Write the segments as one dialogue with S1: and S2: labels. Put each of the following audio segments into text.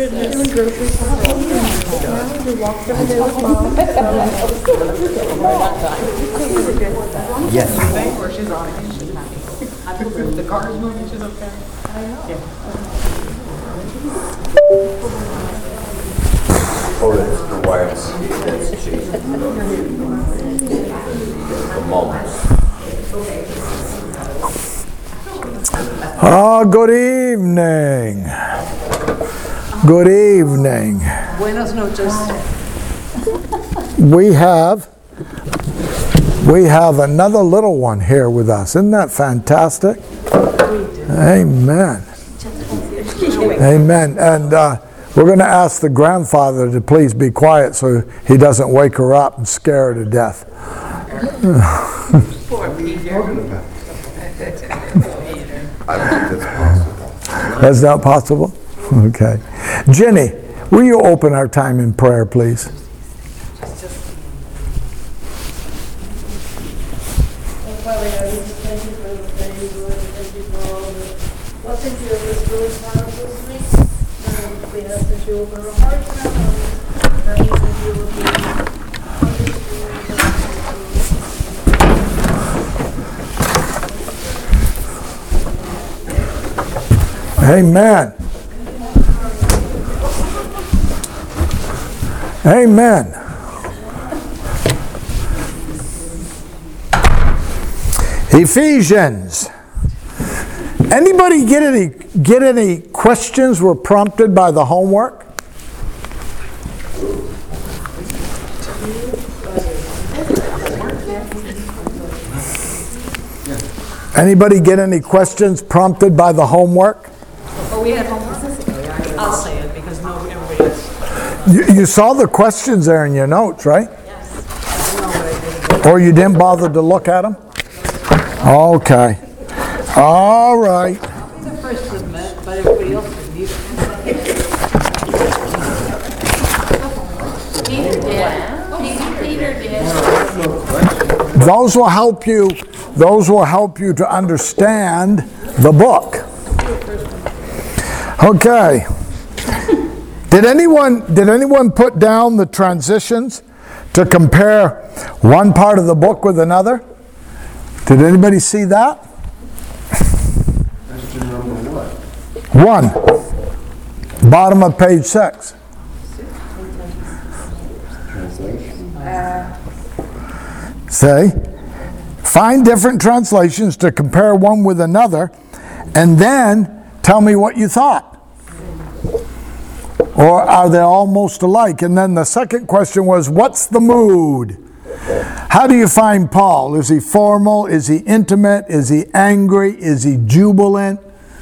S1: goodness. Doing grocery shopping. We walked over there with Mom.
S2: Yes.
S3: Where she's on it, she's happy. I think if the car is moving, she's okay. I know. Yeah.
S2: Oh, that's the wires. That's changing the moments.
S4: Good evening. Good evening.
S3: Buenas noches.
S4: We have another little one here with us. Isn't that fantastic? Amen. Amen. And we're going to ask the grandfather to please be quiet so he doesn't wake her up and scare her to death.
S3: Poor Peter.
S2: I don't think that's possible.
S4: That's not possible? Okay. Jenny, will you open our time in prayer, please?
S1: Father God, we just thank you for the day, Lord. Thank you for all the blessings you have just really promised this week. We ask that you open our hearts now, that we can be able to
S4: Amen. Amen. Ephesians. Anybody get any questions were prompted by the homework? Anybody get any questions prompted by the homework?
S3: Oh, we had homework? I'll say it because everybody else.
S4: You saw the questions there in your notes, right?
S3: Yes.
S4: Or you didn't bother to look at them? Okay. All right.
S3: I'll be the first to admit, but everybody else didn't either.
S1: Peter did.
S4: Those will help you to understand the book. Okay. Did anyone put down the transitions to compare one part of the book with another? Did anybody see that?
S2: Question number what?
S4: 1. Bottom of page 6.
S2: Translation.
S4: Say, find different translations to compare one with another, and then tell me what you thought. Or are they almost alike? And then the second question was, what's the mood? How do you find Paul? Is he formal? Is he intimate? Is he angry? Is he jubilant?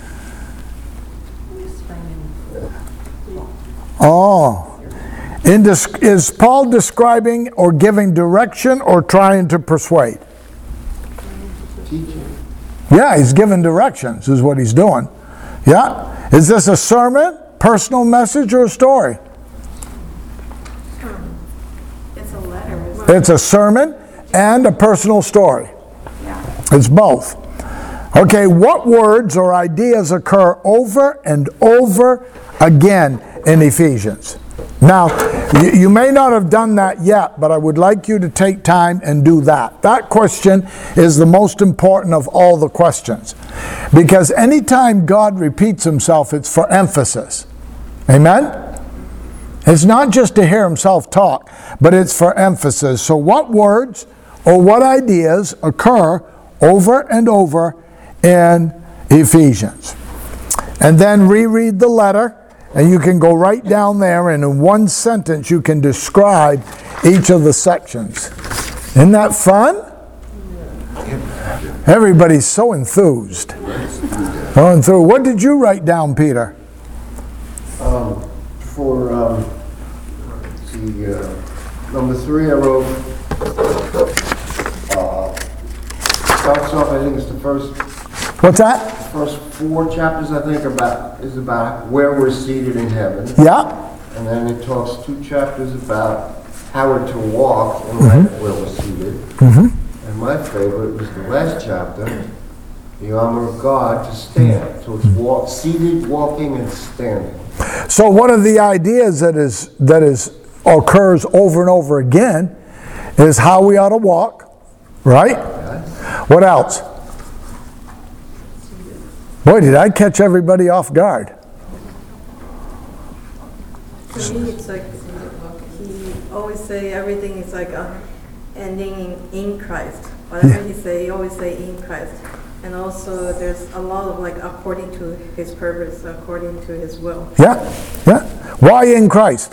S4: Oh. Is Paul describing or giving direction or trying to persuade?
S2: Teaching.
S4: Yeah, he's giving directions is what he's doing. Yeah. Is this a sermon, personal message, or a story?
S1: It's a letter.
S4: It's a sermon and a personal story. It's both. Okay, what words or ideas occur over and over again in Ephesians? Now, you may not have done that yet, but I would like you to take time and do that. That question is the most important of all the questions. Because anytime God repeats himself, it's for emphasis. Amen? It's not just to hear himself talk, but it's for emphasis. So what words or what ideas occur over and over in Ephesians? And then reread the letter. And you can go right down there, and in one sentence you can describe each of the sections. Isn't that fun? Everybody's so enthused. Going through. What did you write down, Peter?
S5: Number 3, I wrote, starts off, I think it's the first
S4: What's that?
S5: first 4 chapters, I think, is about where we're seated in heaven.
S4: Yeah.
S5: And then it talks 2 chapters about how we're to walk in light of where we're seated. And my favorite was the last chapter, the armor of God to stand. So it's seated, walking, and standing.
S4: So one of the ideas that occurs over and over again is how we ought to walk, right? What else? Boy, did I catch everybody off guard.
S1: For me, it's like he always say everything is like ending in Christ. Whatever he say, he always say in Christ. And also, there's a lot of like according to his purpose, according to his will.
S4: Yeah, yeah. Why in Christ?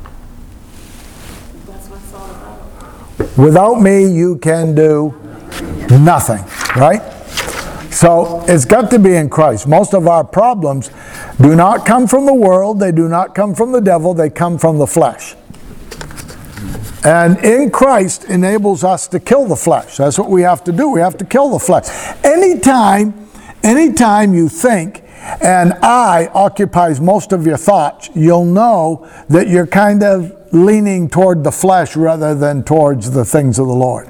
S1: That's what it's all about.
S4: Without me, you can do nothing, right? So it's got to be in Christ. Most of our problems do not come from the world, they do not come from the devil, they come from the flesh. And in Christ enables us to kill the flesh. That's what we have to do. We have to kill the flesh. Anytime you think and I occupies most of your thoughts, you'll know that you're kind of leaning toward the flesh rather than towards the things of the Lord.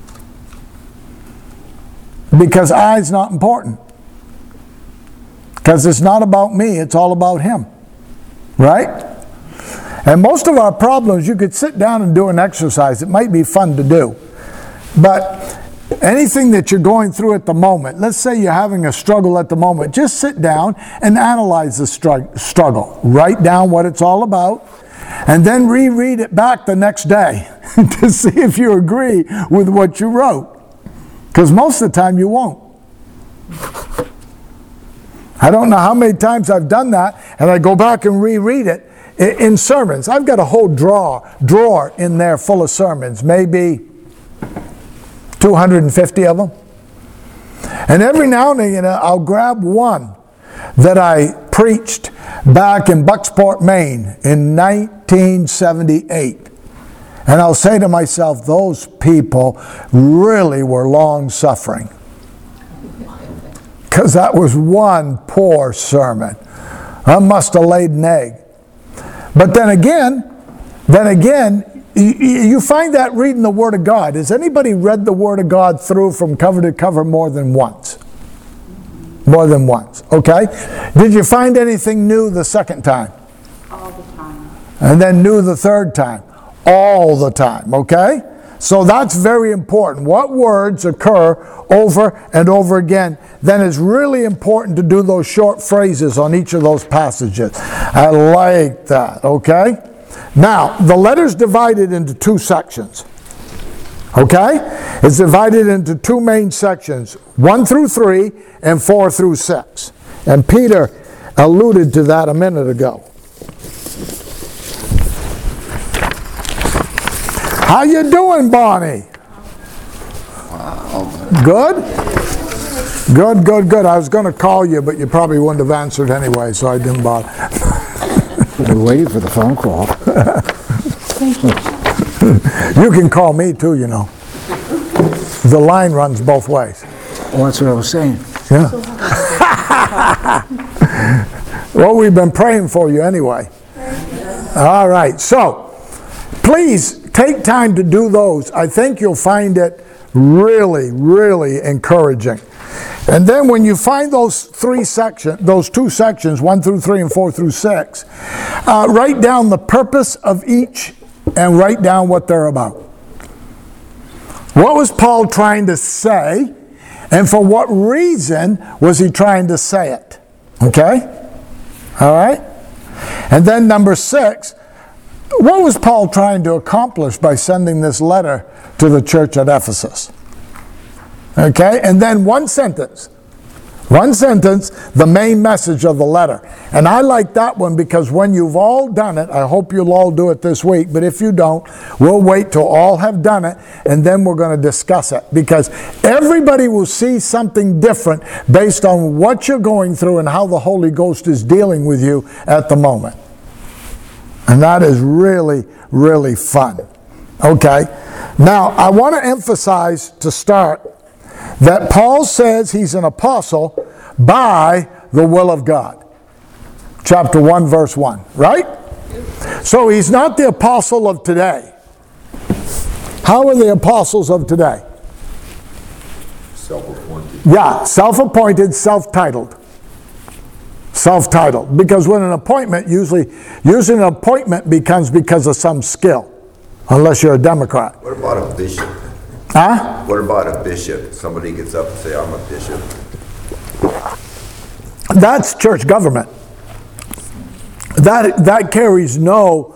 S4: Because I's not important. Because it's not about me, it's all about Him. Right? And most of our problems, you could sit down and do an exercise. It might be fun to do. But anything that you're going through at the moment, let's say you're having a struggle at the moment, just sit down and analyze the struggle. Write down what it's all about, and then reread it back the next day to see if you agree with what you wrote. Because most of the time you won't. I don't know how many times I've done that, and I go back and reread it in sermons. I've got a whole drawer in there full of sermons, maybe 250 of them. And every now and then I'll grab one that I preached back in Bucksport, Maine in 1978. And I'll say to myself, those people really were long-suffering. Because that was one poor sermon. I must have laid an egg. But then again, you find that reading the Word of God. Has anybody read the Word of God through from cover to cover more than once? More than once, okay? Did you find anything new the second time?
S3: All the time.
S4: And then new the third time? All the time, okay? So that's very important. What words occur over and over again? Then it's really important to do those short phrases on each of those passages. I like that, okay? Now, the letter's divided into two sections. Okay? It's divided into two main sections, 1 through 3 and 4 through 6. And Peter alluded to that a minute ago. How you doing, Bonnie? Good? Good. I was going to call you, but you probably wouldn't have answered anyway, so I didn't bother.
S6: We're waiting for the phone call.
S4: You can call me too, you know. The line runs both ways.
S6: Well, that's what I was saying.
S4: Yeah. Well, we've been praying for you anyway. All right, so please take time to do those. I think you'll find it really, really encouraging. And then when you find those two sections, 1 through 3 and 4 through 6, write down the purpose of each and write down what they're about. What was Paul trying to say, and for what reason was he trying to say it? Okay? All right? And then number 6, what was Paul trying to accomplish by sending this letter to the church at Ephesus? Okay? And then one sentence, the main message of the letter. And I like that one because when you've all done it, I hope you'll all do it this week, but if you don't, we'll wait till all have done it, and then we're going to discuss it. Because everybody will see something different based on what you're going through and how the Holy Ghost is dealing with you at the moment. And that is really, really fun. Okay? Now, I want to emphasize to start that Paul says he's an apostle by the will of God. Chapter 1, verse 1, right? So he's not the apostle of today. How are the apostles of today?
S2: Self-appointed.
S4: Yeah, self-appointed, self-titled. Self-titled. Because when an appointment, usually an appointment becomes because of some skill. Unless you're a Democrat.
S2: What about a bishop?
S4: Huh?
S2: What about a bishop? Somebody gets up and say, I'm a bishop.
S4: That's church government. That carries no,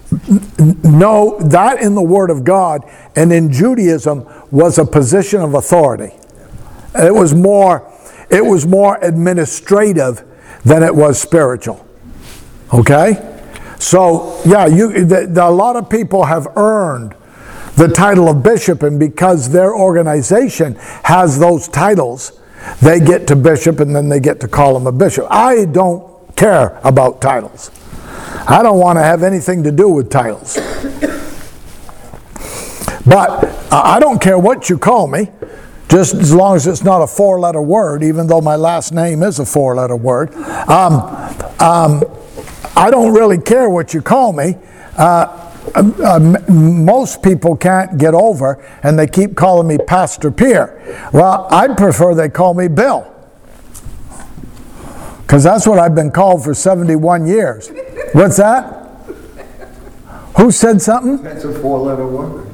S4: that in the Word of God and in Judaism was a position of authority. It was more administrative than it was spiritual. Okay? So, yeah, a lot of people have earned the title of bishop, and because their organization has those titles, they get to bishop and then they get to call them a bishop. I don't care about titles. I don't want to have anything to do with titles. But I don't care what you call me, just as long as it's not a four-letter word, even though my last name is a four-letter word. I don't really care what you call me. Most people can't get over, and they keep calling me Pastor Pierre. Well, I'd prefer they call me Bill, because that's what I've been called for 71 years. What's that? Who said something?
S5: That's a four-letter word.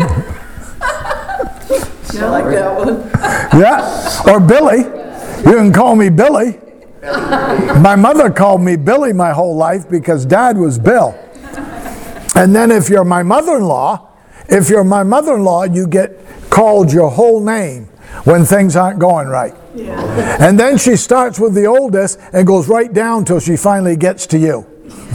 S1: I like that one.
S4: Yeah, or Billy. You can call me Billy. My mother called me Billy my whole life because Dad was Bill. And then if you're my mother-in-law, you get called your whole name when things aren't going right.
S1: Yeah.
S4: And then she starts with the oldest and goes right down till she finally gets to you.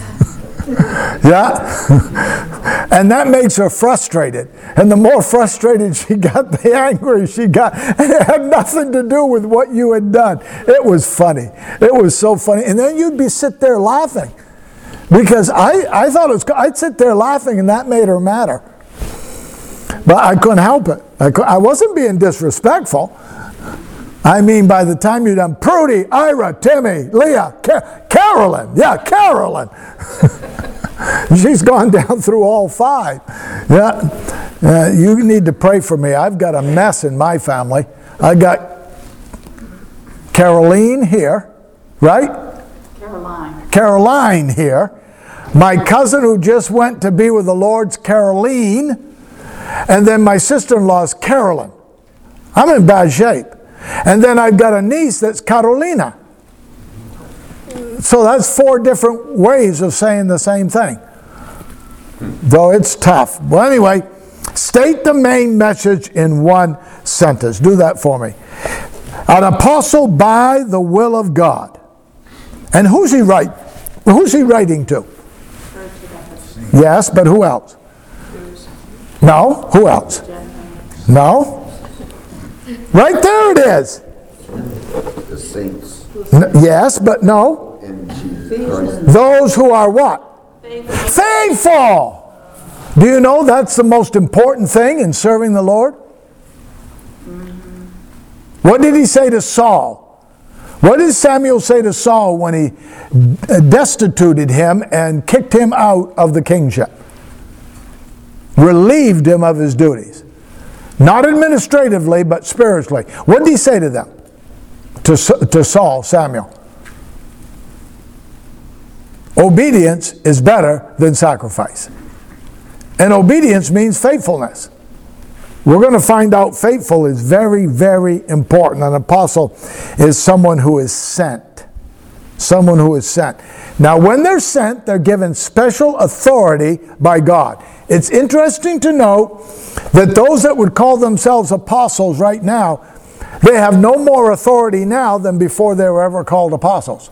S4: Yeah? And that makes her frustrated. And the more frustrated she got, the angrier she got. And it had nothing to do with what you had done. It was funny. It was so funny. And then you'd sit there laughing. Because I thought it was, I'd sit there laughing and that made her madder. But I couldn't help it. I wasn't being disrespectful. I mean, by the time you're done, Prudy, Ira, Timmy, Leah, Carolyn. Yeah, Carolyn. She's gone down through all five. Yeah. You need to pray for me. I've got a mess in my family. I got Caroline here, right? Caroline here. My cousin who just went to be with the Lord's Caroline. And then my sister-in-law's Carolyn. I'm in bad shape. And then I've got a niece that's Carolina. So that's 4 different ways of saying the same thing. Though it's tough. Well, anyway, state the main message in one sentence. Do that for me. An apostle by the will of God. And who's he writing to? Yes, but who else? No, who else? No? Right there it is.
S2: The saints
S4: Yes, but no.
S2: in Jesus Christ.
S4: Those who are what? Faithful. Do you know that's the most important thing in serving the Lord? What did he say to Saul? What did Samuel say to Saul when he destituted him and kicked him out of the kingship? Relieved him of his duties. Not administratively, but spiritually. What did he say to them? To Saul, Samuel. Obedience is better than sacrifice. And obedience means faithfulness. We're going to find out faithful is very, very important. An apostle is someone who is sent. Someone who is sent. Now, when they're sent, they're given special authority by God. It's interesting to note that those that would call themselves apostles right now, they have no more authority now than before they were ever called apostles.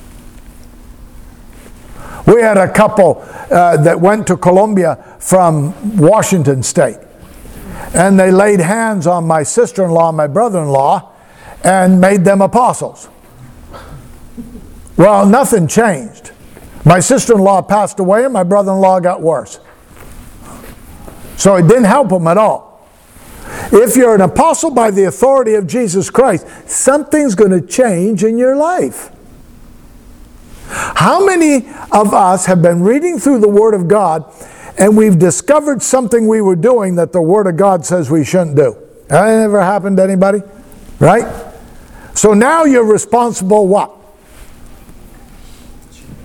S4: We had a couple that went to Columbia from Washington State. And they laid hands on my sister-in-law and my brother-in-law and made them apostles. Well, nothing changed. My sister-in-law passed away and my brother-in-law got worse. So it didn't help them at all. If you're an apostle by the authority of Jesus Christ, something's going to change in your life. How many of us have been reading through the Word of God and we've discovered something we were doing that the Word of God says we shouldn't do? That ever happened to anybody? Right? So now you're responsible what?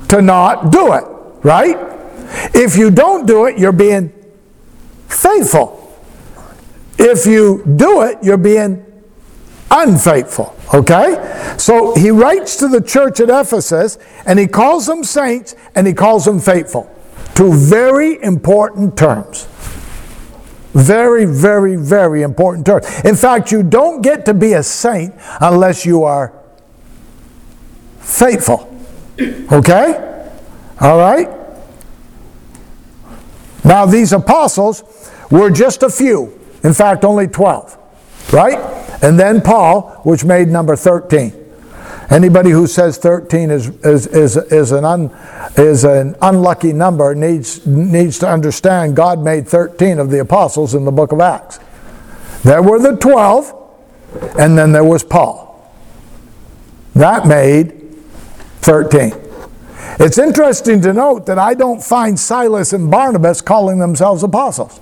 S4: to not do it, right? If you don't do it, you're being faithful. If you do it, you're being unfaithful, okay? So he writes to the church at Ephesus, and he calls them saints, and he calls them faithful. Two very important terms. Very, very, very important terms. In fact, you don't get to be a saint unless you are faithful. Okay? All right? Now, these apostles were just a few. In fact, only 12. Right? And then Paul, which made number 13. Anybody who says 13 is an unlucky number needs to understand God made 13 of the apostles in the book of Acts. There were the 12, and then there was Paul. That made 13. It's interesting to note that I don't find Silas and Barnabas calling themselves apostles,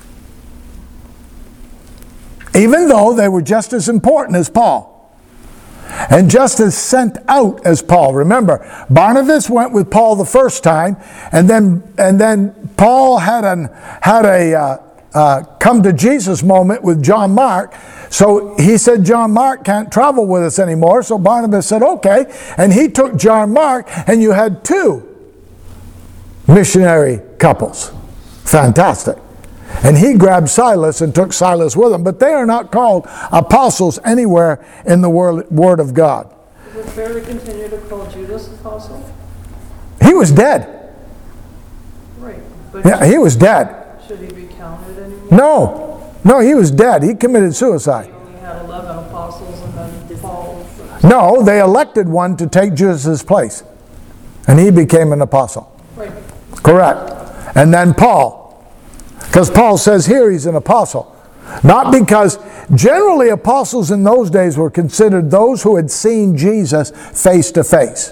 S4: even though they were just as important as Paul. And just as sent out as Paul. Remember, Barnabas went with Paul the first time, and then Paul had a come to Jesus moment with John Mark. So he said John Mark can't travel with us anymore. So Barnabas said okay, and he took John Mark, and you had two missionary couples. Fantastic. And he grabbed Silas and took Silas with him. But they are not called apostles anywhere in the Word of God.
S1: Is it fair to continue to call Judas apostle?
S4: He was dead.
S1: Right. But
S4: Yeah, he was dead.
S1: should he be counted anymore?
S4: No, he was dead. He committed suicide.
S1: He only had 11 apostles and then Paul.
S4: No, they elected one to take Judas' place. And he became an apostle.
S1: Right.
S4: Correct. And then Paul. Because Paul says here he's an apostle. Not because generally apostles in those days were considered those who had seen Jesus face to face.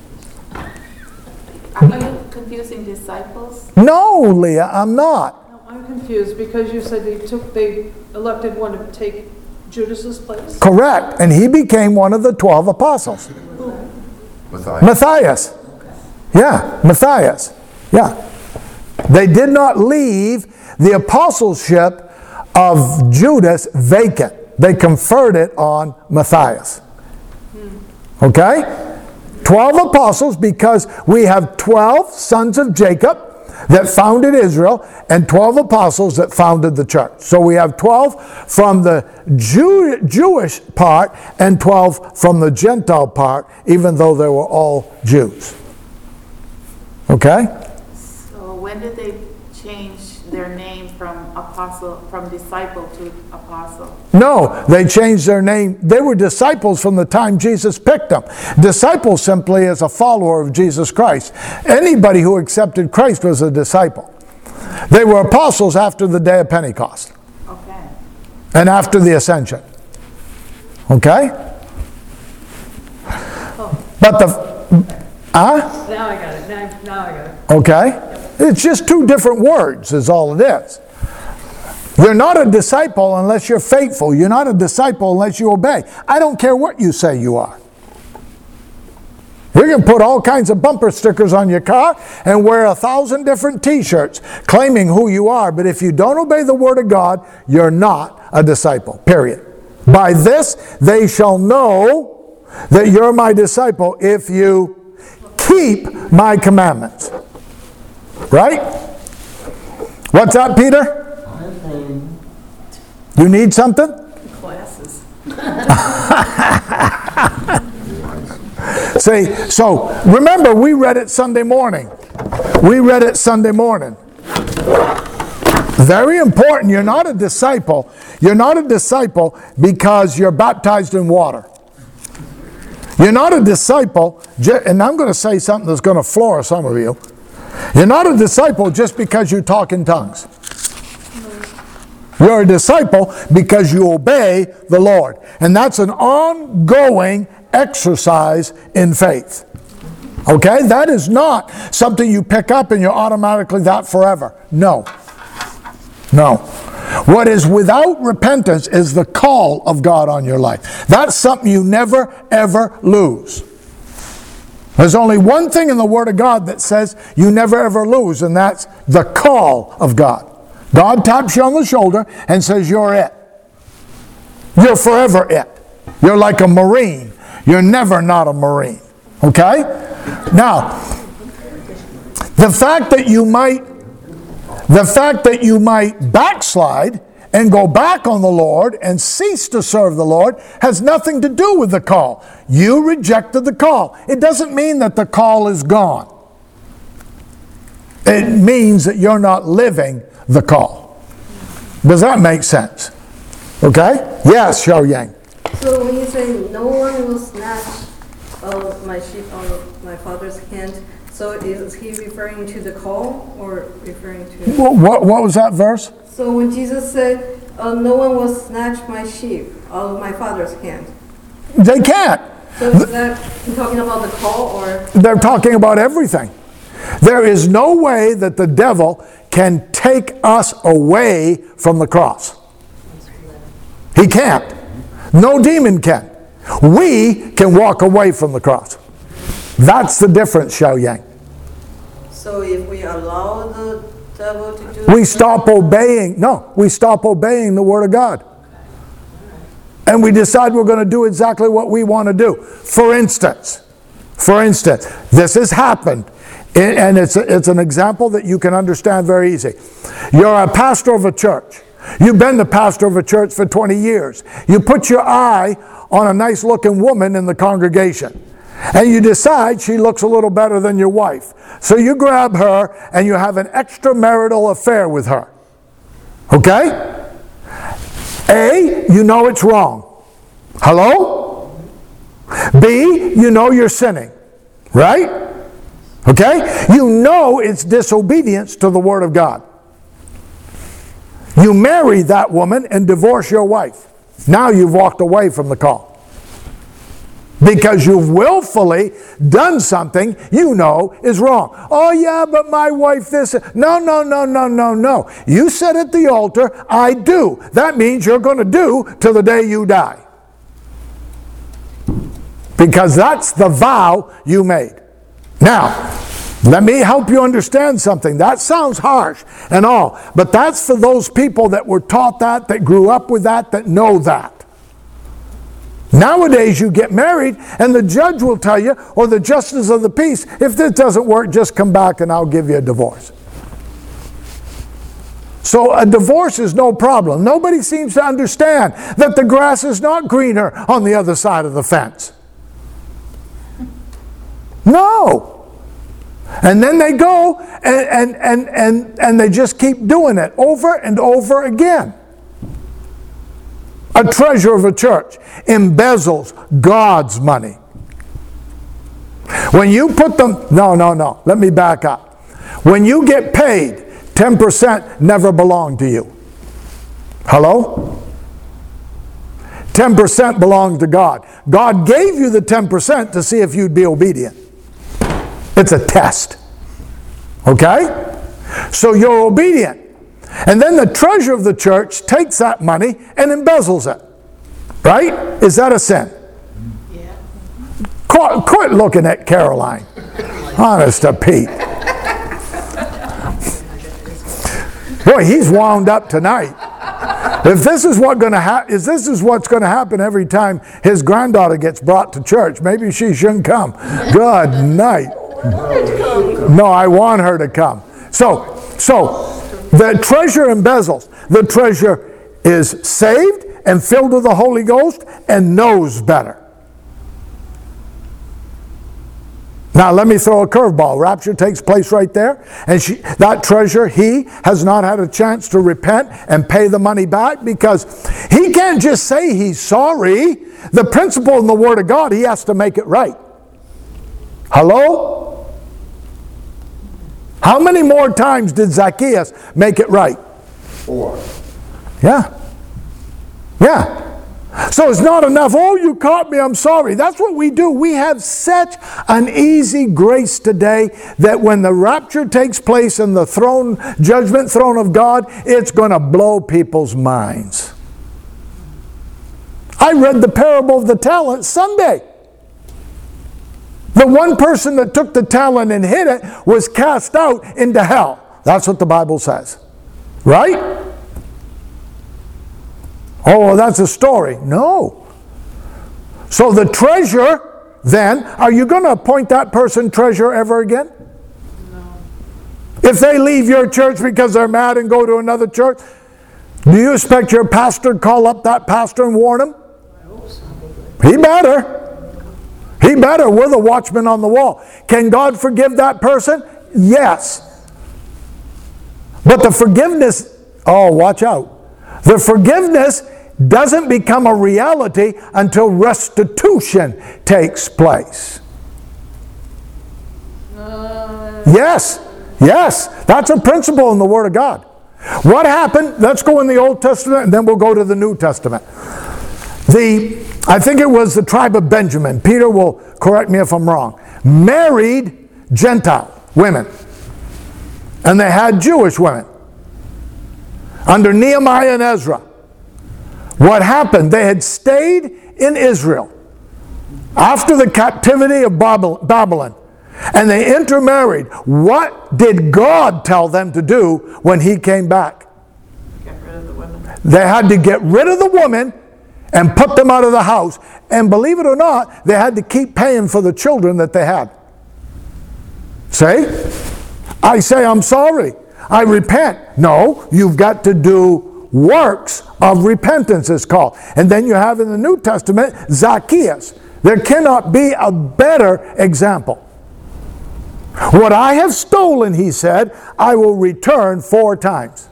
S3: Are you confusing disciples?
S4: No, Leah, I'm not.
S1: No, I'm confused because you said they elected one to take Judas's place.
S4: Correct. And he became one of the 12 apostles. Matthias. Yeah, Matthias. Yeah. They did not leave the apostleship of Judas vacant. They conferred it on Matthias. Okay? 12 apostles because we have 12 sons of Jacob that founded Israel and 12 apostles that founded the church. So we have 12 from the Jewish part and 12 from the Gentile part, even though they were all Jews. Okay?
S3: So when did they change their name from disciple to apostle?
S4: No, they changed their name. They were disciples from the time Jesus picked them. Disciple simply is a follower of Jesus Christ. Anybody who accepted Christ was a disciple. They were apostles after the day of Pentecost.
S3: Okay.
S4: And after the ascension. Okay? But
S1: Now I got it. Now I got it.
S4: okay? It's just two different words is all it is. You're not a disciple unless you're faithful. You're not a disciple unless you obey. I don't care what you say you are. You can put all kinds of bumper stickers on your car and wear 1,000 different t-shirts claiming who you are, but if you don't obey the Word of God, you're not a disciple, period. By this they shall know that you're my disciple if you keep my commandments. Right? What's up, Peter? You need something?
S1: Classes.
S4: See, so remember we read it Sunday morning. We read it Sunday morning. Very important. You're not a disciple. You're not a disciple because you're baptized in water. You're not a disciple, and I'm going to say something that's going to floor some of you. You're not a disciple just because you talk in tongues. You're a disciple because you obey the Lord. And that's an ongoing exercise in faith. Okay? That is not something you pick up and you're automatically that forever. No. No. What is without repentance is the call of God on your life. That's something you never, ever lose. There's only one thing in the Word of God that says you never ever lose, and that's the call of God. God taps you on the shoulder and says, you're it. You're forever it. You're like a Marine. You're never not a Marine. Okay? Now, the fact that you might backslide and go back on the Lord and cease to serve the Lord has nothing to do with the call. You rejected the call. It doesn't mean that the call is gone. It means that you're not living the call. Does that make sense? Okay? Yes, Xiao Yang.
S1: So when you say no one will snatch my sheep out of my Father's hand, so is he referring to the call or referring to...
S4: What was that verse?
S1: So when Jesus said, no one will snatch my sheep out of my Father's hand.
S4: They can't.
S1: So is that talking about the call or...
S4: They're talking about everything. There is no way that the devil can take us away from the cross. He can't. No demon can. We can walk away from the cross. That's the difference, Xiao Yang.
S1: So if we allow the devil to do...
S4: We stop obeying. No, we stop obeying the Word of God. And we decide we're going to do exactly what we want to do. For instance, this has happened. And it's an example that you can understand very easy. You're a pastor of a church. You've been the pastor of a church for 20 years. You put your eye on a nice looking woman in the congregation. And you decide she looks a little better than your wife. So you grab her and you have an extramarital affair with her. Okay? A, you know it's wrong. Hello? B, you know you're sinning. Right? Okay? You know it's disobedience to the Word of God. You marry that woman and divorce your wife. Now you've walked away from the call. Because you've willfully done something you know is wrong. Oh yeah, but my wife this... No. You said at the altar, I do. That means you're going to do till the day you die. Because that's the vow you made. Now, let me help you understand something. That sounds harsh and all, but that's for those people that were taught that grew up with that know that. Nowadays you get married and the judge will tell you, or the justice of the peace, if this doesn't work, just come back and I'll give you a divorce. So a divorce is no problem. Nobody seems to understand that the grass is not greener on the other side of the fence. No. And then they go and they just keep doing it over and over again. A treasurer of a church embezzles God's money. When you put them... No. Let me back up. When you get paid, 10% never belong to you. Hello? 10% belongs to God. God gave you the 10% to see if you'd be obedient. It's a test. Okay? So you're obedient. And then the treasurer of the church takes that money and embezzles it. Right? Is that a sin?
S3: Yeah.
S4: Quit looking at Caroline. Honest to Pete. Boy, he's wound up tonight. If this is what's going to happen every time his granddaughter gets brought to church, maybe she shouldn't come. Good night. No, I want her to come. So the treasurer embezzles. The treasurer is saved and filled with the Holy Ghost and knows better. Now let me throw a curveball. Rapture takes place right there, and that treasurer, he has not had a chance to repent and pay the money back, because he can't just say he's sorry. The principle in the Word of God, he has to make it right. Hello? How many more times did Zacchaeus make it right?
S5: 4.
S4: Yeah. So it's not enough, oh, you caught me, I'm sorry. That's what we do. We have such an easy grace today that when the rapture takes place in the judgment throne of God, it's going to blow people's minds. I read the parable of the talents Sunday. The one person that took the talent and hid it was cast out into hell. That's what the Bible says. Right? Oh, well, that's a story. No. So the treasure, then, are you going to appoint that person treasurer ever again?
S3: No.
S4: If they leave your church because they're mad and go to another church, do you expect your pastor to call up that pastor and warn him?
S1: I hope so.
S4: He better. He better. We're the watchman on the wall. Can God forgive that person? Yes. But the forgiveness, oh, watch out. The forgiveness doesn't become a reality until restitution takes place. Yes. Yes. That's a principle in the Word of God. What happened? Let's go in the Old Testament and then we'll go to the New Testament. I think it was the tribe of Benjamin. Peter will correct me if I'm wrong. Married Gentile women. And they had Jewish women. Under Nehemiah and Ezra. What happened? They had stayed in Israel after the captivity of Babylon. And they intermarried. What did God tell them to do when He came back?
S3: Get rid of the women.
S4: They had to get rid of the women and put them out of the house. And believe it or not, they had to keep paying for the children that they had. See? I say, I'm sorry. I repent. No, you've got to do works of repentance, it's called. And then you have in the New Testament, Zacchaeus. There cannot be a better example. What I have stolen, he said, I will return 4 times.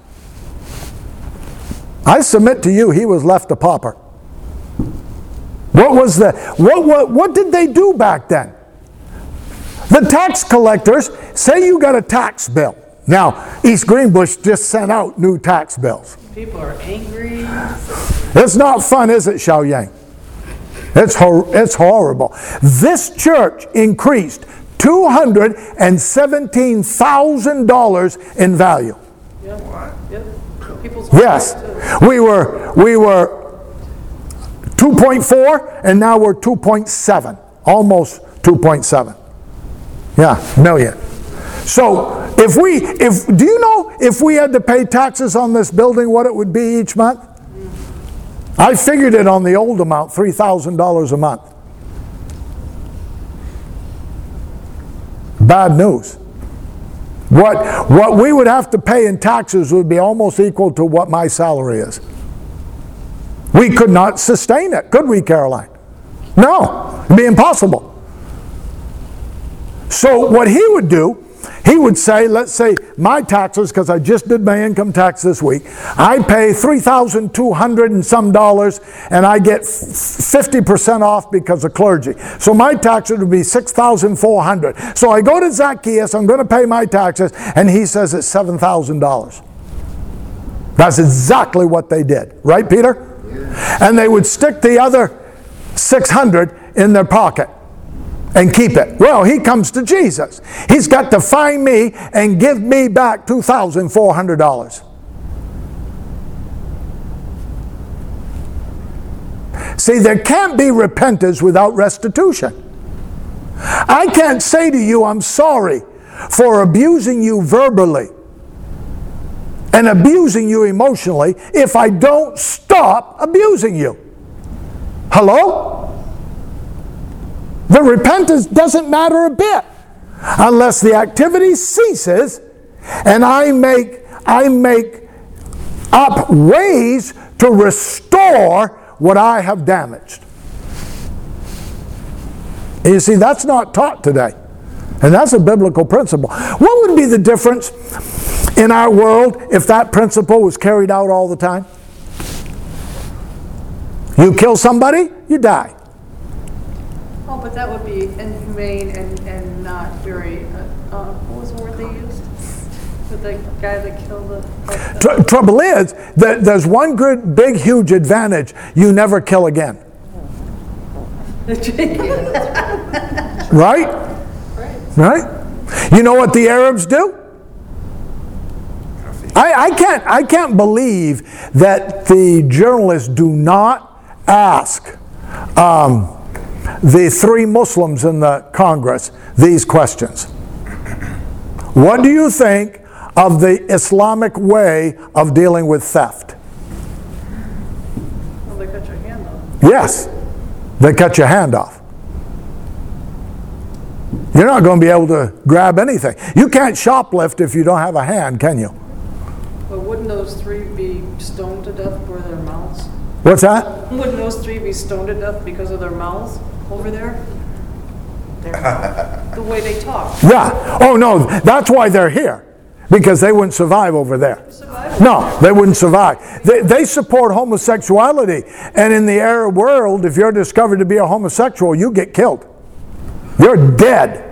S4: I submit to you, he was left a pauper. What did they do back then? The tax collectors, say you got a tax bill. Now, East Greenbush just sent out new tax bills.
S1: People are angry.
S4: It's not fun, is it, Xiaoyang? It's horrible. This church increased $217,000 in value.
S1: Yep. Yep. People's
S4: Yes. We were 2.4 and now we're 2.7. Almost 2.7. Yeah, million. So do you know if we had to pay taxes on this building what it would be each month? I figured it on the old amount, $3,000 a month. Bad news. What we would have to pay in taxes would be almost equal to what my salary is. We could not sustain it, could we, Caroline? No, it'd be impossible. So what he would do, he would say, let's say my taxes, because I just did my income tax this week, I pay $3,200 and some dollars, and I get 50% off because of clergy. So my taxes would be $6,400. So I go to Zacchaeus, I'm going to pay my taxes, and he says it's $7,000. That's exactly what they did. Right, Peter? Yeah. And they would stick the other $600 in their pocket and keep it. Well, he comes to Jesus. He's got to find me and give me back $2,400. See, there can't be repentance without restitution. I can't say to you, I'm sorry for abusing you verbally and abusing you emotionally if I don't stop abusing you. Hello? The repentance doesn't matter a bit unless the activity ceases and I make up ways to restore what I have damaged. And you see, that's not taught today. And that's a biblical principle. What would be the difference in our world if that principle was carried out all the time? You kill somebody, you die.
S1: Oh, but that would be inhumane and not very, what was the word they used? With the guy that killed the...
S4: Trouble is, that there's one good, big, huge advantage. You never kill again. Right? Right? You know what the Arabs do? I can't believe that the journalists do not ask the 3 Muslims in the Congress these questions. What do you think of the Islamic way of dealing with theft?
S1: Well, they cut your hand off.
S4: Yes, they cut your hand off. You're not going to be able to grab anything. You can't shoplift if you don't have a hand, can you?
S1: But wouldn't those 3 be stoned to death for their mouths?
S4: What's that?
S1: Wouldn't those 3 be stoned to death because of their mouths over there? The way they talk.
S4: Yeah. Oh, no, that's why they're here. Because they wouldn't survive over there. No, they wouldn't survive. They support homosexuality. And in the Arab world, if you're discovered to be a homosexual, you get killed. You're dead.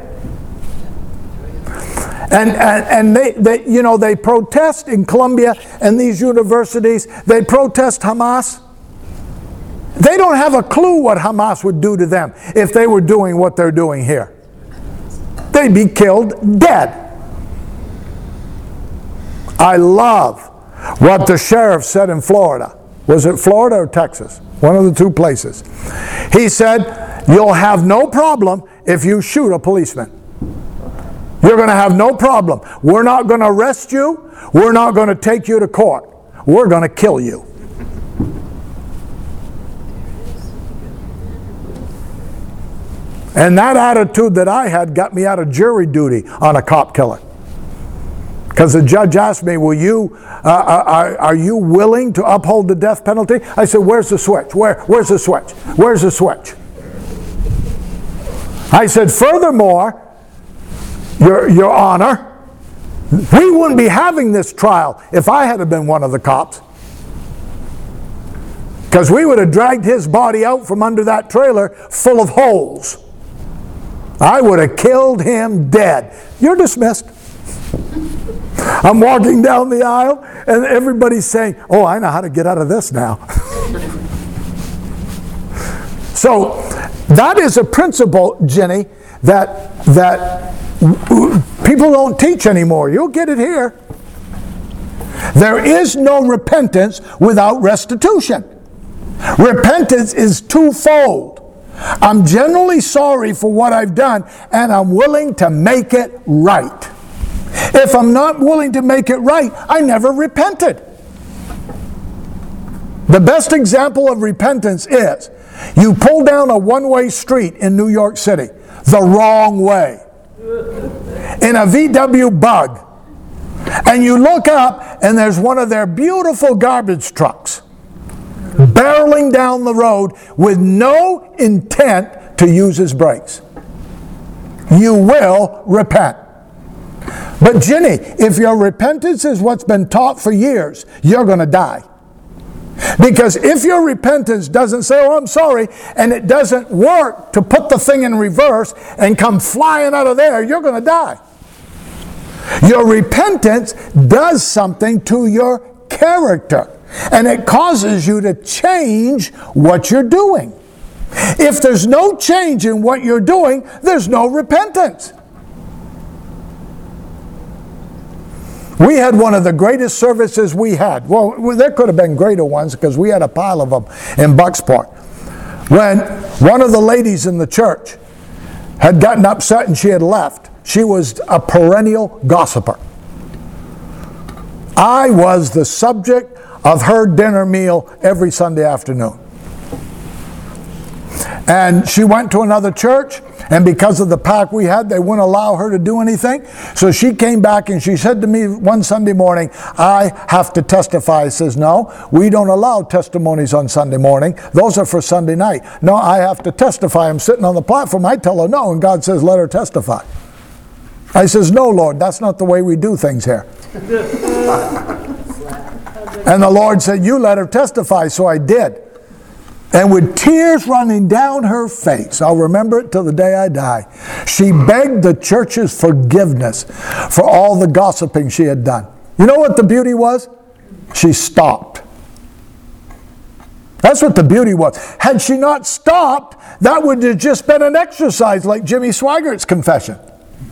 S4: And they protest in Colombia and these universities. They protest Hamas. They don't have a clue what Hamas would do to them if they were doing what they're doing here. They'd be killed dead. I love what the sheriff said in Florida. Was it Florida or Texas? One of the 2 places. He said, you'll have no problem if you shoot a policeman. You're going to have no problem. We're not going to arrest you. We're not going to take you to court. We're going to kill you. And that attitude that I had got me out of jury duty on a cop killer. Because the judge asked me, are you willing to uphold the death penalty? I said, where's the switch? Where's the switch? Where's the switch? I said, furthermore, Your Honor, we wouldn't be having this trial if I had been one of the cops. Because we would have dragged his body out from under that trailer full of holes. I would have killed him dead. You're dismissed. I'm walking down the aisle and everybody's saying, oh, I know how to get out of this now. So that is a principle, Jenny, that people don't teach anymore. You'll get it here. There is no repentance without restitution. Repentance is twofold. I'm generally sorry for what I've done, and I'm willing to make it right. If I'm not willing to make it right, I never repented. The best example of repentance is you pull down a one-way street in New York City the wrong way in a VW Bug, and you look up and there's one of their beautiful garbage trucks barreling down the road with no intent to use his brakes. You will repent. But Ginny, if your repentance is what's been taught for years, you're going to die. Because if your repentance doesn't say, oh, I'm sorry, and it doesn't work to put the thing in reverse and come flying out of there, you're going to die. Your repentance does something to your character, and it causes you to change what you're doing. If there's no change in what you're doing, there's no repentance. We had one of the greatest services we had. Well, there could have been greater ones because we had a pile of them in Bucksport. When one of the ladies in the church had gotten upset and she had left, she was a perennial gossiper. I was the subject of her dinner meal every Sunday afternoon. And she went to another church, and because of the pack we had, they wouldn't allow her to do anything. So she came back and she said to me one Sunday morning, I have to testify. I says, no, we don't allow testimonies on Sunday morning. Those are for Sunday night. No, I have to testify. I'm sitting on the platform. I tell her no, and God says, let her testify. I says, no, Lord, that's not the way we do things here. And the Lord said, you let her testify. So I did. And with tears running down her face, I'll remember it till the day I die, she begged the church's forgiveness for all the gossiping she had done. You know what the beauty was? She stopped. That's what the beauty was. Had she not stopped, that would have just been an exercise like Jimmy Swiggart's confession.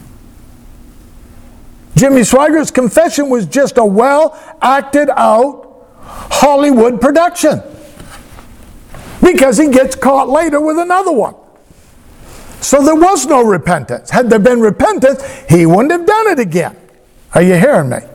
S4: Jimmy Swiggart's confession was just a well-acted out Hollywood production. Because he gets caught later with another one. So there was no repentance. Had there been repentance, he wouldn't have done it again. Are you hearing me?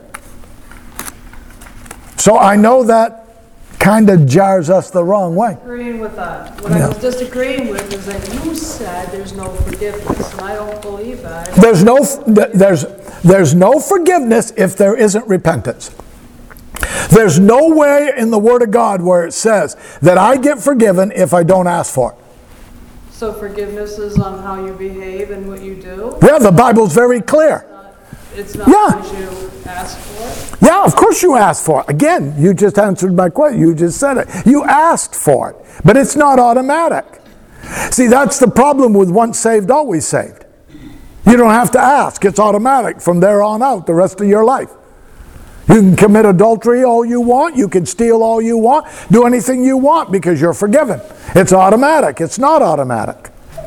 S4: So I know that kind of jars us the wrong way.
S1: Agreeing with that. What I was disagreeing with is that you said there's no forgiveness, and I don't believe that.
S4: There's no forgiveness if there isn't repentance. There's nowhere in the Word of God where it says that I get forgiven if I don't ask for it.
S1: So forgiveness is on how you behave and what you do?
S4: Yeah, the Bible's very clear.
S1: It's not
S4: Yeah.
S1: because you ask for it?
S4: Yeah, of course you asked for it. Again, you just answered my question. You just said it. You asked for it, but it's not automatic. See, that's the problem with once saved, always saved. You don't have to ask. It's automatic from there on out the rest of your life. You can commit adultery all you want. You can steal all you want. Do anything you want because you're forgiven. It's automatic. It's not automatic.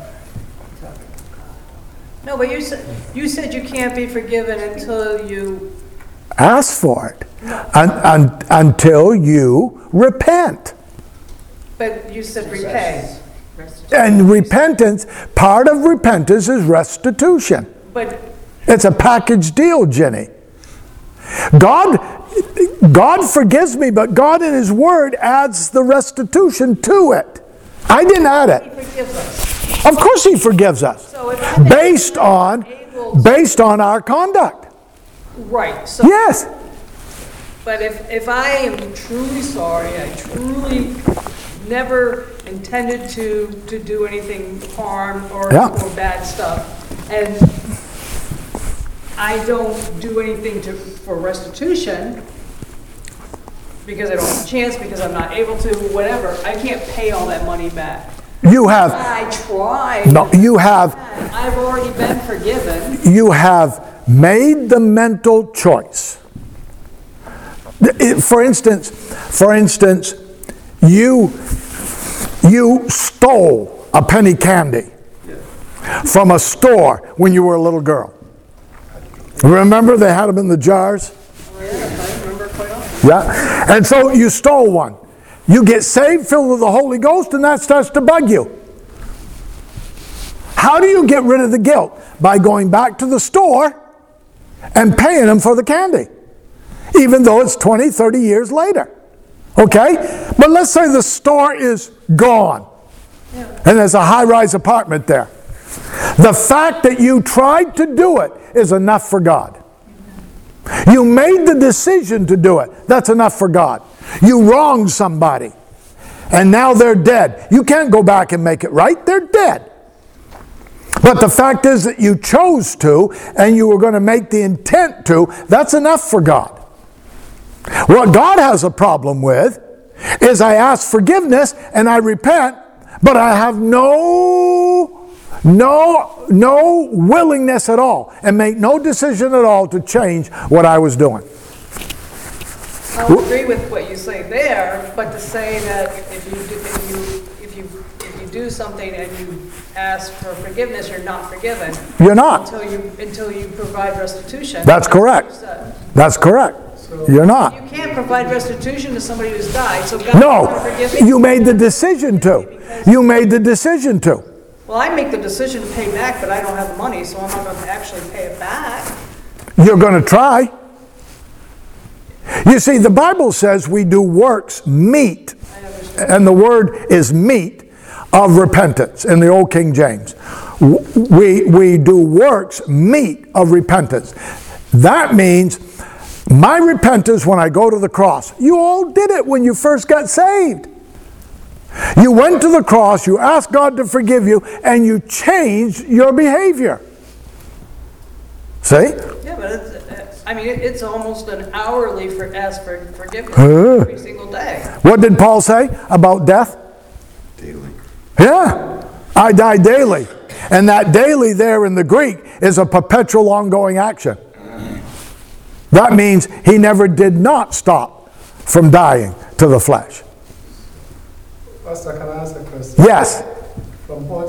S1: No, but you said you can't be forgiven until you...
S4: Ask for it. Until you repent.
S1: But you said repay.
S4: And repentance, part of repentance is restitution.
S1: But
S4: It's a package deal, Jenny. God forgives me, but God in His Word adds the restitution to it. I didn't add
S1: He
S4: it.
S1: forgives us.
S4: Of course He forgives us.
S1: So if I
S4: Based on our conduct.
S1: Right. So,
S4: Yes.
S1: but if I am truly sorry, I truly never intended to do anything harm or bad stuff, and I don't do anything for restitution because I don't have a chance, because I'm not able to, whatever, I can't pay all that money back.
S4: You have,
S1: I tried.
S4: no, you have,
S1: I've already been forgiven.
S4: you have made the mental choice. For instance, you stole a penny candy from a store when you were a little girl. Remember they had them in the jars?
S1: I remember quite often.
S4: Yeah. And so you stole one. You get saved, filled with the Holy Ghost, and that starts to bug you. How do you get rid of the guilt? By going back to the store and paying them for the candy, even though it's 20, 30 years later. Okay? But let's say the store is gone, and there's a high-rise apartment there. The fact that you tried to do it is enough for God. You made the decision to do it. That's enough for God. You wronged somebody, and now they're dead. You can't go back and make it right. They're dead. But the fact is that you chose to, and you were going to make the intent to, that's enough for God. What God has a problem with is I ask forgiveness and I repent, but I have no willingness at all and make no decision at all to change what I was doing.
S1: I'll agree with what you say there, but to say that if you do something and you ask for forgiveness, you're not forgiven.
S4: You're not.
S1: Until you provide restitution.
S4: That's correct. That's correct. You're not.
S1: You can't provide restitution to somebody who's died, so God will forgive
S4: No,
S1: me.
S4: you made the decision to. You made the decision to.
S1: Well, I make the decision to pay back, but I don't have the money, so I'm not going to actually pay it back.
S4: You're going to try. You see, the Bible says we do works meet, and the word is meet, of repentance in the Old King James. We do works meet of repentance. That means my repentance when I go to the cross. You all did it when you first got saved. You went to the cross, you asked God to forgive you, and you changed your behavior. See?
S1: Yeah, but it's almost an hourly ask for forgiveness every single day.
S4: What did Paul say about death?
S2: Daily.
S4: Yeah, I die daily. And that daily there in the Greek is a perpetual ongoing action. That means he never did not stop from dying to the flesh.
S7: Pastor, can I ask a question?
S4: Yes.
S7: From what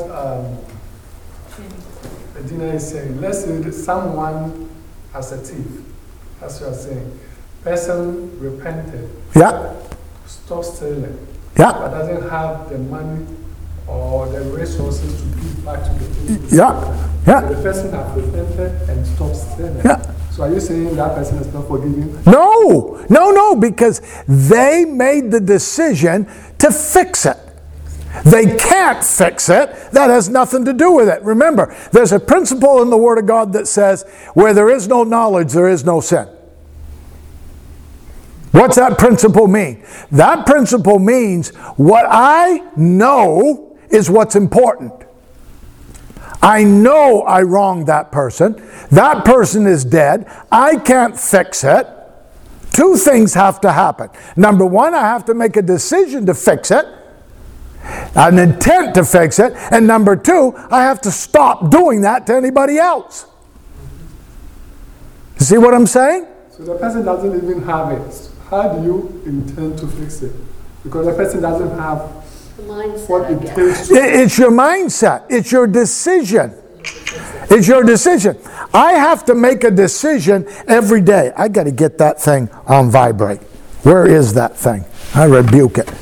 S7: Adina is saying, let's say that someone as a thief, as you are saying, person repented,
S4: Yeah.
S7: stopped stealing,
S4: Yeah.
S7: but doesn't have the money or the resources to give back to the people.
S4: Yeah, yeah.
S7: The person has repented and stopped sinning.
S4: Yeah.
S7: So are you saying that person is not forgiven?
S4: No, because they made the decision to fix it. They can't fix it. That has nothing to do with it. Remember, there's a principle in the Word of God that says, where there is no knowledge, there is no sin. What's that principle mean? That principle means what I know is what's important. I know I wronged that person. That person is dead. I can't fix it. Two things have to happen. Number one, I have to make a decision to fix it, an intent to fix it. And number two, I have to stop doing that to anybody else. See what I'm saying?
S7: So the person doesn't even have it. How do you intend to fix it? Because the person doesn't have
S1: The mindset,
S7: what
S1: I
S7: it
S1: guess.
S7: takes to...
S4: It's your mindset. It's your decision. It's your decision. I have to make a decision every day. I got to get that thing on vibrate. Where is that thing? I rebuke it.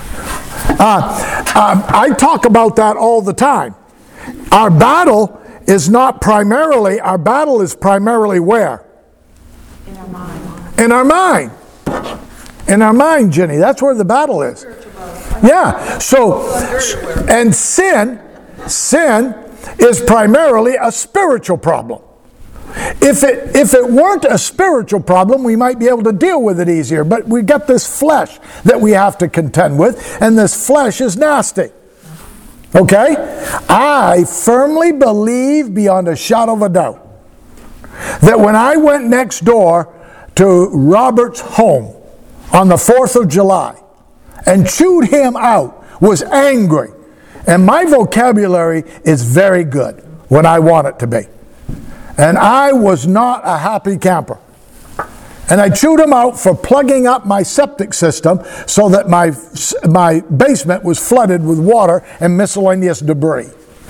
S4: I talk about that all the time. Our battle is primarily where?
S3: In our mind.
S4: In our mind. In our mind, Jenny. That's where the battle is. Yeah. So, and sin is primarily a spiritual problem. If it weren't a spiritual problem, we might be able to deal with it easier. But we got this flesh that we have to contend with, and this flesh is nasty. Okay? I firmly believe beyond a shadow of a doubt that when I went next door to Robert's home on the 4th of July and chewed him out, was angry, and my vocabulary is very good when I want it to be. And I was not a happy camper. And I chewed him out for plugging up my septic system so that my basement was flooded with water and miscellaneous debris.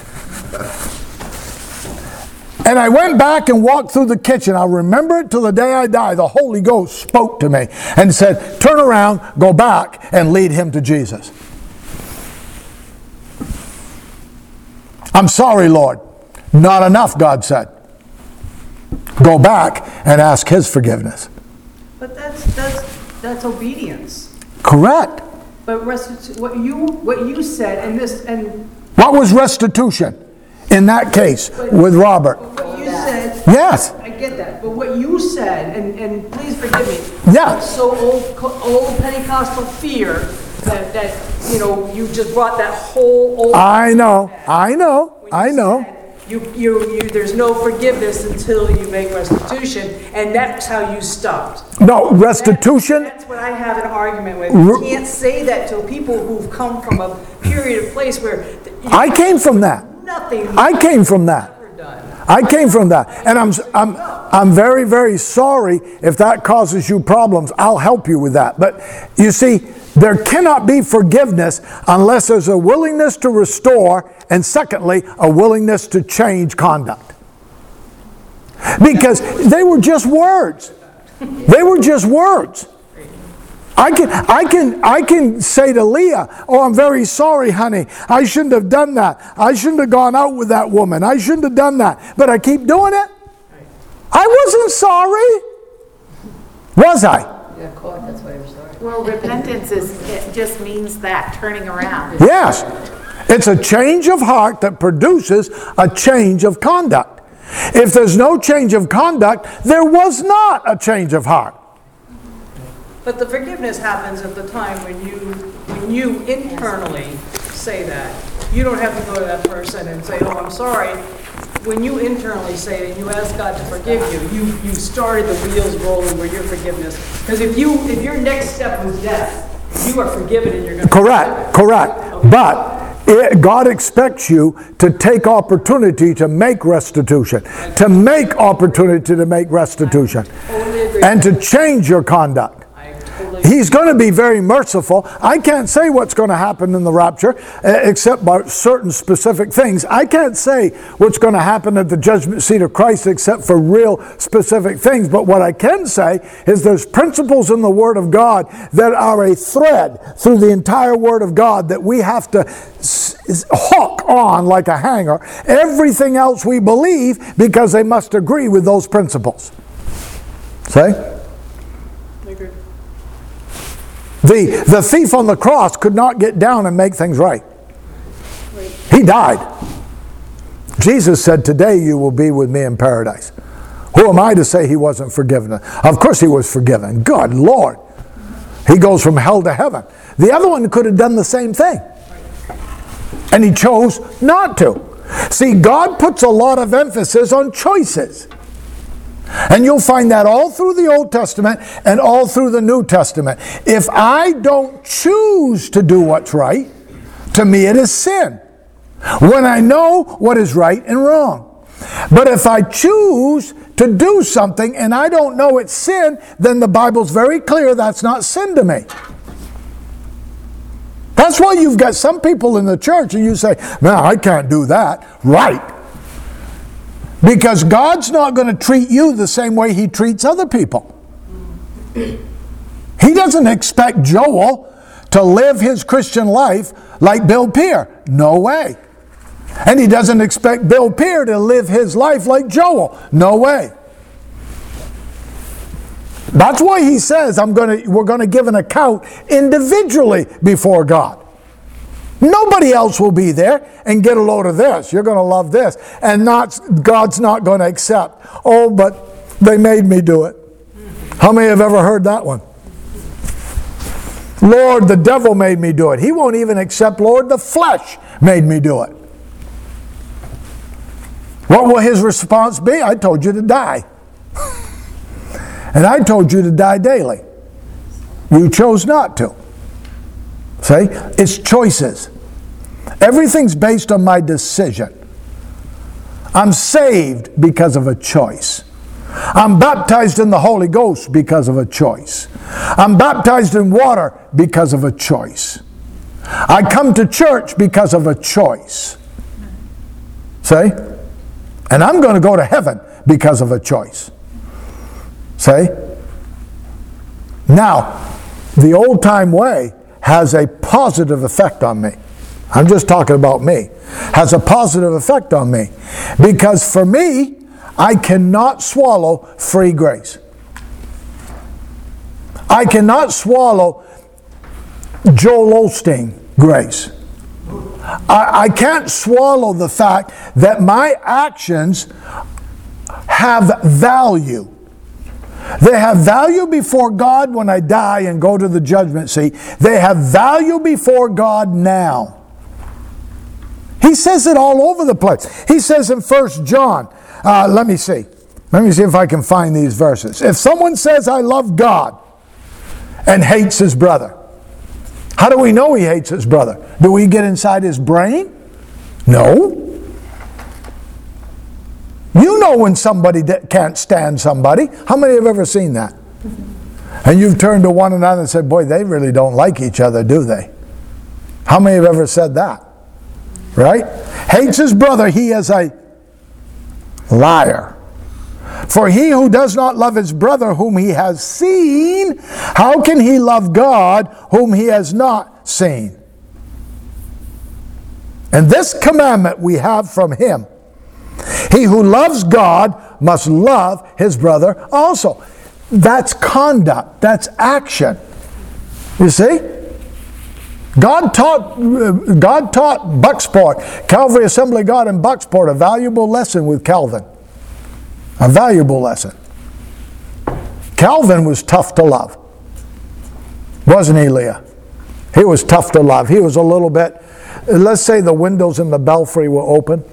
S4: And I went back and walked through the kitchen. I'll remember it till the day I die. The Holy Ghost spoke to me and said, turn around, go back, and lead him to Jesus. I'm sorry, Lord. Not enough, God said. Go back and ask his forgiveness.
S8: But that's obedience.
S4: Correct.
S8: But what you said and
S4: What was restitution in that case with Robert?
S8: what you said.
S4: Yes.
S8: I get that. But what you said, and please forgive me.
S4: Yeah.
S8: It's so old Pentecostal fear that you just brought that whole old.
S4: I know.
S8: There's no forgiveness until you make restitution, and that's how you stopped.
S4: No, restitution.
S8: That's what I have an argument with. You can't say that to people who've come from a period of place where
S4: I came from that.
S8: nothing.
S4: I came from that. I came from that. And I'm very, very sorry if that causes you problems. I'll help you with that. But you see, there cannot be forgiveness unless there's a willingness to restore, and secondly, a willingness to change conduct. Because they were just words. They were just words. I can say to Leah, oh, I'm very sorry, honey. I shouldn't have done that. I shouldn't have gone out with that woman. I shouldn't have done that. But I keep doing it. I wasn't sorry. Was I?
S1: You got caught, that's why you're sorry.
S3: Well, repentance it just means that, turning around.
S4: Yes. It's a change of heart that produces a change of conduct. If there's no change of conduct, there was not a change of heart.
S8: But the forgiveness happens at the time when you internally say that. You don't have to go to that person and say, oh, I'm sorry. When you internally say it and you ask God to forgive you, you started the wheels rolling with your forgiveness. Because if your next step was death, you are forgiven and you're going to...
S4: Correct.
S8: Okay.
S4: But God expects you to take opportunity to make restitution, to make opportunity to make restitution,
S8: Totally agree.
S4: and to change your conduct.
S8: absolutely.
S4: He's going to be very merciful. I can't say what's going to happen in the rapture, except by certain specific things. I can't say what's going to happen at the judgment seat of Christ except for real specific things. But what I can say is there's principles in the Word of God that are a thread through the entire Word of God that we have to hook on like a hanger everything else we believe, because they must agree with those principles. See? The thief on the cross could not get down and make things right. He died. Jesus said, "Today you will be with me in paradise." Who am I to say he wasn't forgiven? Of course he was forgiven. Good Lord. He goes from hell to heaven. The other one could have done the same thing. And he chose not to. See, God puts a lot of emphasis on choices. And you'll find that all through the Old Testament and all through the New Testament. If I don't choose to do what's right, to me it is sin. When I know what is right and wrong. But if I choose to do something and I don't know it's sin, then the Bible's very clear that's not sin to me. That's why you've got some people in the church and you say, "No, I can't do that." Right. Because God's not going to treat you the same way He treats other people. He doesn't expect Joel to live his Christian life like Bill Peer. No way. And He doesn't expect Bill Peer to live his life like Joel. No way. That's why He says we're going to give an account individually before God. Nobody else will be there and get a load of this. You're going to love this. And God's not going to accept. "Oh, but they made me do it." How many have ever heard that one? "Lord, the devil made me do it." He won't even accept, "Lord, the flesh made me do it." What will His response be? "I told you to die. And I told you to die daily. You chose not to." See? It's choices. Everything's based on my decision. I'm saved because of a choice. I'm baptized in the Holy Ghost because of a choice. I'm baptized in water because of a choice. I come to church because of a choice. See? And I'm going to go to heaven because of a choice. See? Now, the old-time way has a positive effect on me. I'm just talking about me. Has a positive effect on me. Because for me, I cannot swallow free grace. I cannot swallow Joel Osteen grace. I can't swallow the fact that my actions have value. They have value before God when I die and go to the judgment seat. They have value before God now. He says it all over the place. He says in 1 John, let me see if I can find these verses. If someone says, "I love God," and hates his brother, how do we know he hates his brother? Do we get inside his brain? No. You know when somebody can't stand somebody. How many have ever seen that? And you've turned to one another and said, "Boy, they really don't like each other, do they?" How many have ever said that? Right? Hates his brother, he is a liar. For he who does not love his brother whom he has seen, how can he love God whom he has not seen? And this commandment we have from Him: he who loves God must love his brother also. That's conduct. That's action. You see? God taught Bucksport, Calvary Assembly of God in Bucksport, a valuable lesson with Calvin. A valuable lesson. Calvin was tough to love. Wasn't he, Leah? He was tough to love. He was a little bit, let's say the windows in the belfry were open.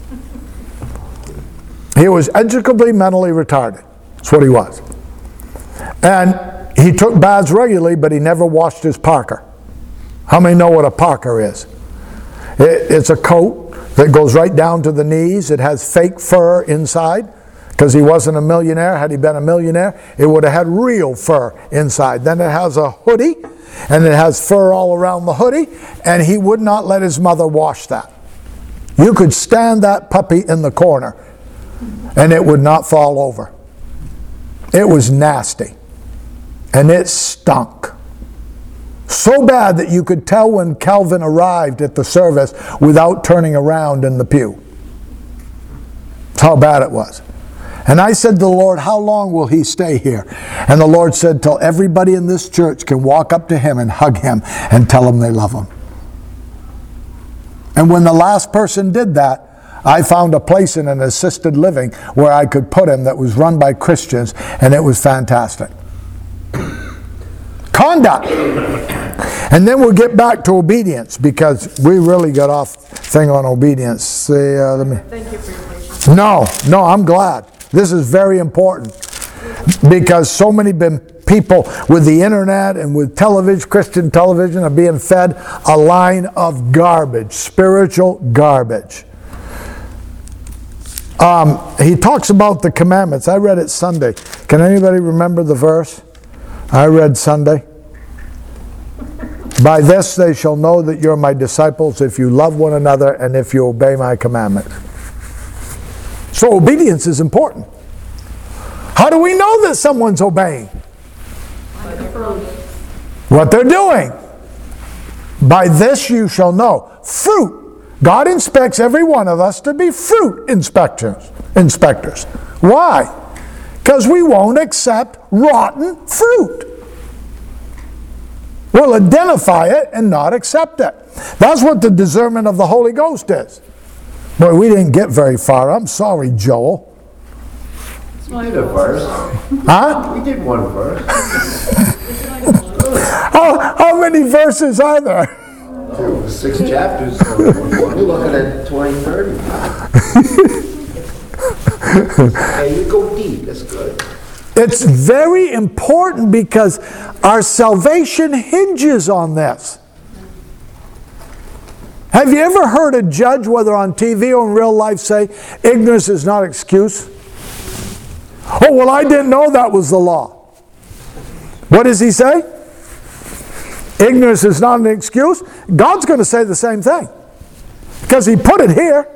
S4: He was educably mentally retarded. That's what he was. And he took baths regularly, but he never washed his parka. How many know what a parka is? It's a coat that goes right down to the knees. It has fake fur inside. because he wasn't a millionaire. Had he been a millionaire, it would have had real fur inside. Then it has a hoodie, and it has fur all around the hoodie, and he would not let his mother wash that. You could stand that puppy in the corner, and it would not fall over. It was nasty, and it stunk. So bad that you could tell when Calvin arrived at the service without turning around in the pew. That's how bad it was. And I said to the Lord, how long will he stay here? And the Lord said, till everybody in this church can walk up to him and hug him and tell him they love him. And when the last person did that, I found a place in an assisted living where I could put him that was run by Christians, and it was fantastic. Conduct. And then we'll get back to obedience, because we really got off thing on obedience.
S8: Thank you for your patience.
S4: No, I'm glad. This is very important, because so many people with the internet and with television, Christian television, are being fed a line of garbage, spiritual garbage. He talks about the commandments. I read it Sunday. Can anybody remember the verse I read Sunday? By this they shall know that you're my disciples, if you love one another and if you obey my commandments. So obedience is important. How do we know that someone's obeying? What they're doing. By this you shall know. Fruit. God inspects every one of us to be fruit inspectors. Why? Because we won't accept rotten fruit. We'll identify it and not accept it. That's what the discernment of the Holy Ghost is. Boy, we didn't get very far. I'm sorry, Joel.
S5: We did a verse.
S4: Huh?
S5: We did one verse.
S4: How many verses are there?
S5: 6 chapters. So we're looking at 20, 30. Hey, you go deep. That's good.
S4: It's very important because our salvation hinges on this. Have you ever heard a judge, whether on TV or in real life, say, ignorance is not excuse? Oh, well, I didn't know that was the law. What does he say? Ignorance is not an excuse. God's going to say the same thing, because he put it here.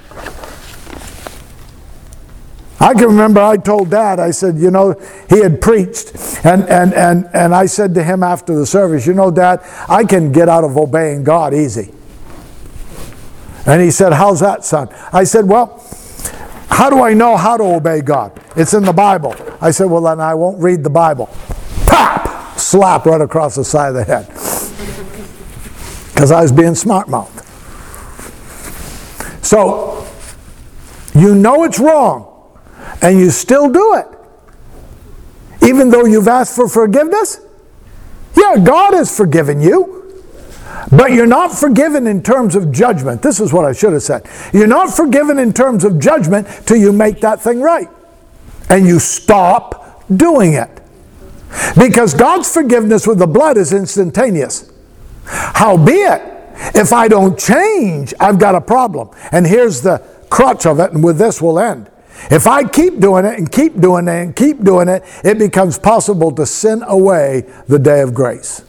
S4: I can remember I told Dad, I said, you know, he had preached, and I said to him after the service, you know, Dad, I can get out of obeying God easy. And he said, how's that, son? I said, well, how do I know how to obey God? It's in the Bible. I said, well, then I won't read the Bible. Pop! Slap right across the side of the head. Because I was being smart-mouthed. So, you know it's wrong, and you still do it. Even though you've asked for forgiveness? Yeah, God has forgiven you. But you're not forgiven in terms of judgment. This is what I should have said. You're not forgiven in terms of judgment till you make that thing right. And you stop doing it. Because God's forgiveness with the blood is instantaneous. Howbeit, if I don't change, I've got a problem. And here's the crutch of it, and with this we'll end. If I keep doing it and keep doing it and keep doing it, it becomes possible to sin away the day of grace.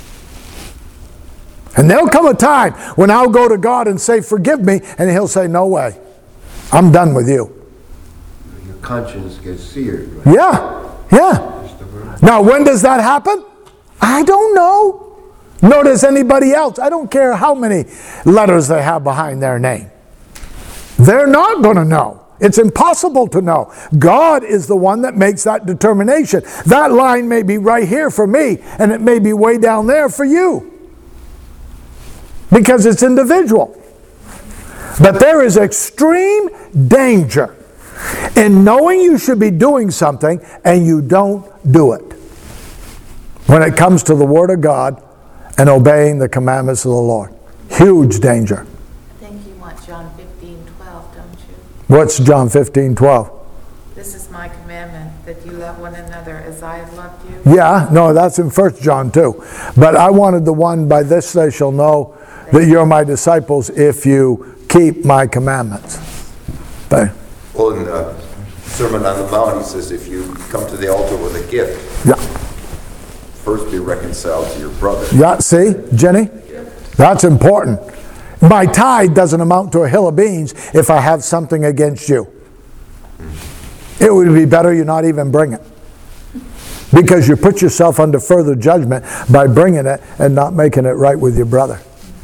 S4: And there'll come a time when I'll go to God and say, forgive me, and he'll say, no way. I'm done with you.
S5: Your conscience gets seared. Right?
S4: Yeah. Now, when does that happen? I don't know. Nor does anybody else. I don't care how many letters they have behind their name. They're not going to know. It's impossible to know. God is the one that makes that determination. That line may be right here for me, and it may be way down there for you. Because it's individual. But there is extreme danger in knowing you should be doing something and you don't do it. When it comes to the Word of God and obeying the commandments of the Lord. Huge danger.
S3: I think you want John 15:12, don't you?
S4: What's John 15:12?
S3: This is my commandment, that you love one another as I have loved you.
S4: Yeah, no, that's in 1 John 2. But I wanted the one, by this they shall know that you're my disciples if you keep my commandments. Okay.
S2: Well, in Sermon on the Mount, he says, if you come to the altar with a gift,
S4: Yeah.
S2: first be reconciled to your brother.
S4: Yeah, see, Jenny? That's important. My tithe doesn't amount to a hill of beans if I have something against you. It would be better you not even bring it. Because you put yourself under further judgment by bringing it and not making it right with your brother.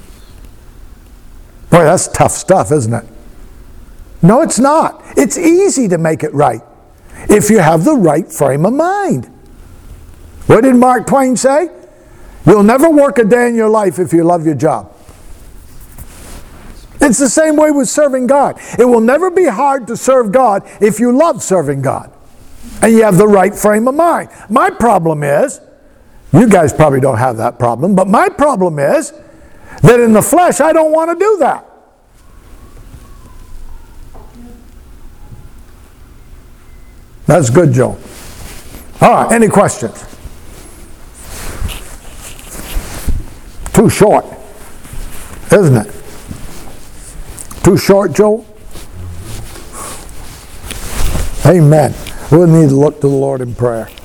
S4: Boy, that's tough stuff, isn't it? No, it's not. It's easy to make it right if you have the right frame of mind. What did Mark Twain say? You'll never work a day in your life if you love your job. It's the same way with serving God. It will never be hard to serve God if you love serving God and you have the right frame of mind. My problem is, you guys probably don't have that problem, but my problem is that in the flesh I don't want to do that. That's good, Joe. All right, any questions? Too short, isn't it? Too short, Joe? Amen. We'll need to look to the Lord in prayer.